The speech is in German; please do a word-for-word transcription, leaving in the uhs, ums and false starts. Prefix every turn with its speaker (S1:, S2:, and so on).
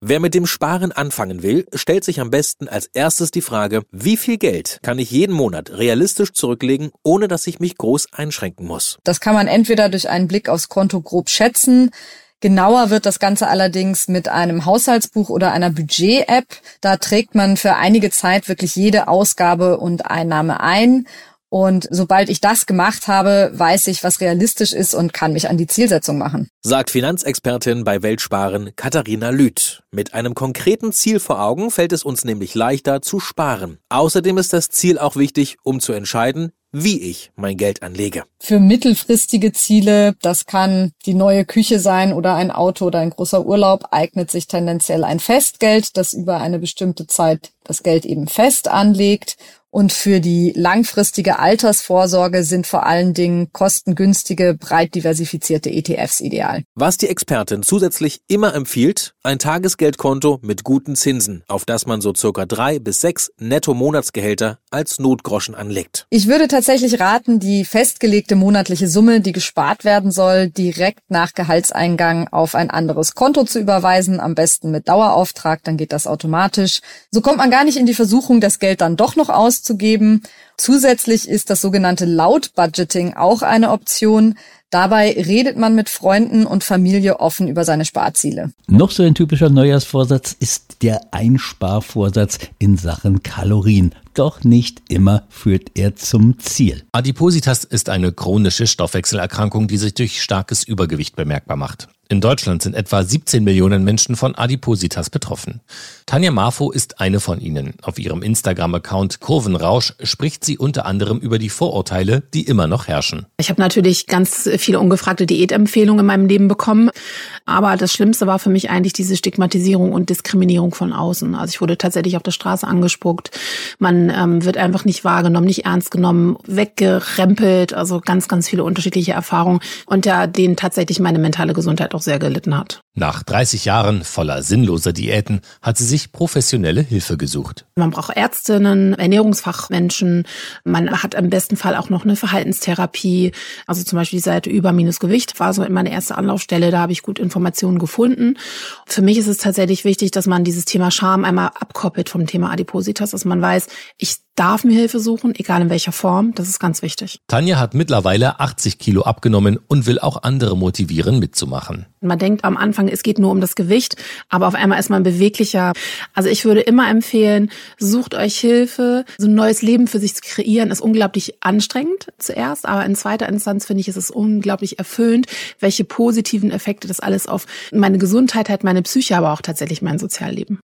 S1: Wer mit dem Sparen anfangen will, stellt sich am besten als erstes die Frage, wie viel Geld kann ich jeden Monat realistisch zurücklegen, ohne dass ich mich groß einschränken muss?
S2: Das kann man entweder durch einen Blick aufs Konto grob schätzen. Genauer wird das Ganze allerdings mit einem Haushaltsbuch oder einer Budget-App. Da trägt man für einige Zeit wirklich jede Ausgabe und Einnahme ein. Und sobald ich das gemacht habe, weiß ich, was realistisch ist und kann mich an die Zielsetzung machen.
S1: Sagt Finanzexpertin bei Weltsparen Katharina Lüth. Mit einem konkreten Ziel vor Augen fällt es uns nämlich leichter zu sparen. Außerdem ist das Ziel auch wichtig, um zu entscheiden, wie ich mein Geld anlege.
S2: Für mittelfristige Ziele, das kann die neue Küche sein oder ein Auto oder ein großer Urlaub, eignet sich tendenziell ein Festgeld, das über eine bestimmte Zeit das Geld eben fest anlegt. Und für die langfristige Altersvorsorge sind vor allen Dingen kostengünstige, breit diversifizierte E T Fs ideal.
S1: Was die Expertin zusätzlich immer empfiehlt, ein Tagesgeldkonto mit guten Zinsen, auf das man so circa drei bis sechs Netto-Monatsgehälter als Notgroschen anlegt.
S2: Ich würde tatsächlich raten, die festgelegte monatliche Summe, die gespart werden soll, direkt nach Gehaltseingang auf ein anderes Konto zu überweisen, am besten mit Dauerauftrag, dann geht das automatisch. So kommt man gar nicht in die Versuchung, das Geld dann doch noch auszugeben. Zusätzlich ist das sogenannte Laut-Budgeting auch eine Option. Dabei redet man mit Freunden und Familie offen über seine Sparziele.
S3: Noch so ein typischer Neujahrsvorsatz ist der Einsparvorsatz in Sachen Kalorien. Doch nicht immer führt er zum Ziel.
S4: Adipositas ist eine chronische Stoffwechselerkrankung, die sich durch starkes Übergewicht bemerkbar macht. In Deutschland sind etwa siebzehn Millionen Menschen von Adipositas betroffen. Tanja Marfo ist eine von ihnen. Auf ihrem Instagram-Account Kurvenrausch spricht sie unter anderem über die Vorurteile, die immer noch herrschen.
S5: Ich habe natürlich ganz viele ungefragte Diätempfehlungen in meinem Leben bekommen. Aber das Schlimmste war für mich eigentlich diese Stigmatisierung und Diskriminierung von außen. Also ich wurde tatsächlich auf der Straße angespuckt. Man ähm, wird einfach nicht wahrgenommen, nicht ernst genommen, weggerempelt. Also ganz, ganz viele unterschiedliche Erfahrungen, unter denen tatsächlich meine mentale Gesundheit auch sehr gelitten hat.
S4: Nach dreißig Jahren voller sinnloser Diäten hat sie sich professionelle Hilfe gesucht.
S5: Man braucht Ärztinnen, Ernährungsfachmenschen. Man hat im besten Fall auch noch eine Verhaltenstherapie. Also zum Beispiel die Seite Über minus Gewicht war so meine erste Anlaufstelle. Da habe ich gut Informationen gefunden. Für mich ist es tatsächlich wichtig, dass man dieses Thema Scham einmal abkoppelt vom Thema Adipositas, dass man weiß, ich darf mir Hilfe suchen, egal in welcher Form. Das ist ganz wichtig.
S4: Tanja hat mittlerweile achtzig Kilo abgenommen und will auch andere motivieren, mitzumachen.
S5: Man denkt am Anfang, es geht nur um das Gewicht, aber auf einmal ist man beweglicher. Also ich würde immer empfehlen, sucht euch Hilfe. So ein neues Leben für sich zu kreieren, ist unglaublich anstrengend zuerst, aber in zweiter Instanz finde ich, ist es unglaublich erfüllend, welche positiven Effekte das alles auf meine Gesundheit hat, meine Psyche, aber auch tatsächlich mein Sozialleben.